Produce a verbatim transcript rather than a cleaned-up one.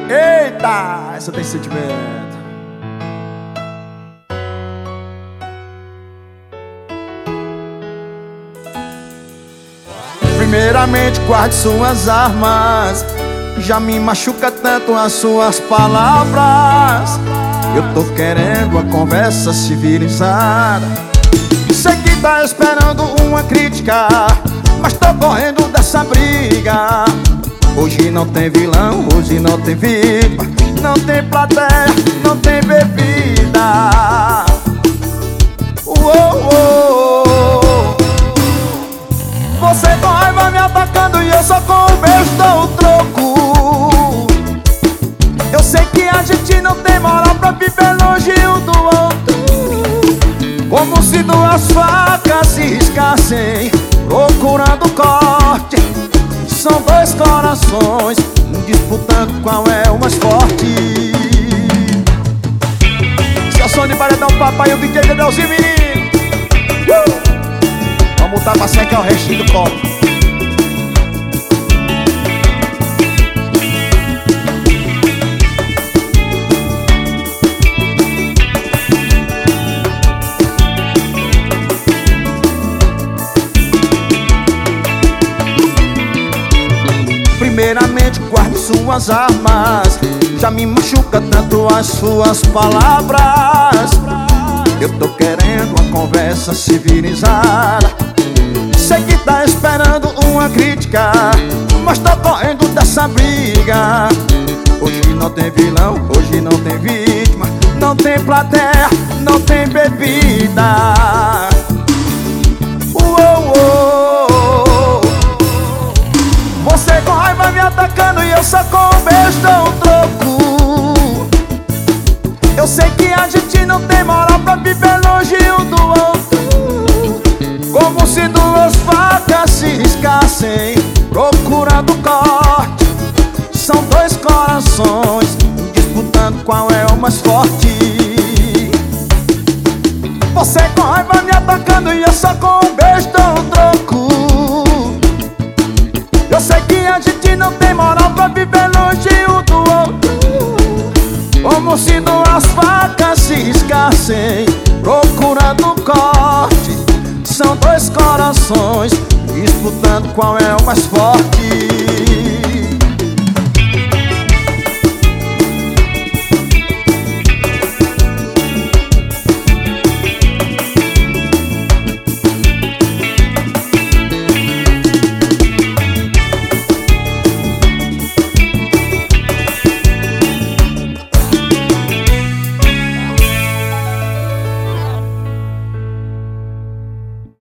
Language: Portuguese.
Eita, essa tem sentimento. Primeiramente guarde suas armas. Já me machuca tanto as suas palavras. Eu tô querendo a conversa civilizada. Sei que tá esperando uma crítica, mas tô correndo dessa briga. Hoje não tem vilão, hoje não tem vítima, não tem plateia, não tem bebida. Uou, uou. Você com raiva me atacando e eu só com um beijo dou o troco. Eu sei que a gente não tem moral pra viver longe um do outro. Como se duas facas se riscassem, procurando corte. São dois corações disputando qual é o mais forte. Se é o som de paredão, papai e o D J Dedeuzinho, menino. uh! Vamos botar pra secar o restinho do copo. Primeiramente guarde suas armas. Já me machuca tanto as suas palavras. Eu tô querendo uma conversa civilizada. Sei que tá esperando uma crítica, mas tô correndo dessa briga. Hoje não tem vilão, hoje não tem vítima, não tem plateia, não tem bebida. Uou, uou. Você com raiva me atacando e eu só com um beijo dou um troco. Eu sei que a gente não tem moral pra viver longe um do outro. Como se duas facas se riscassem, procurando corte. São dois corações disputando qual é o mais forte. Você com raiva me atacando e eu só com um beijo dou um troco. Eu sei que a gente não tem moral pra viver longe um do outro. Como se duas facas se riscassem, procurando corte. São dois corações disputando qual é o mais forte.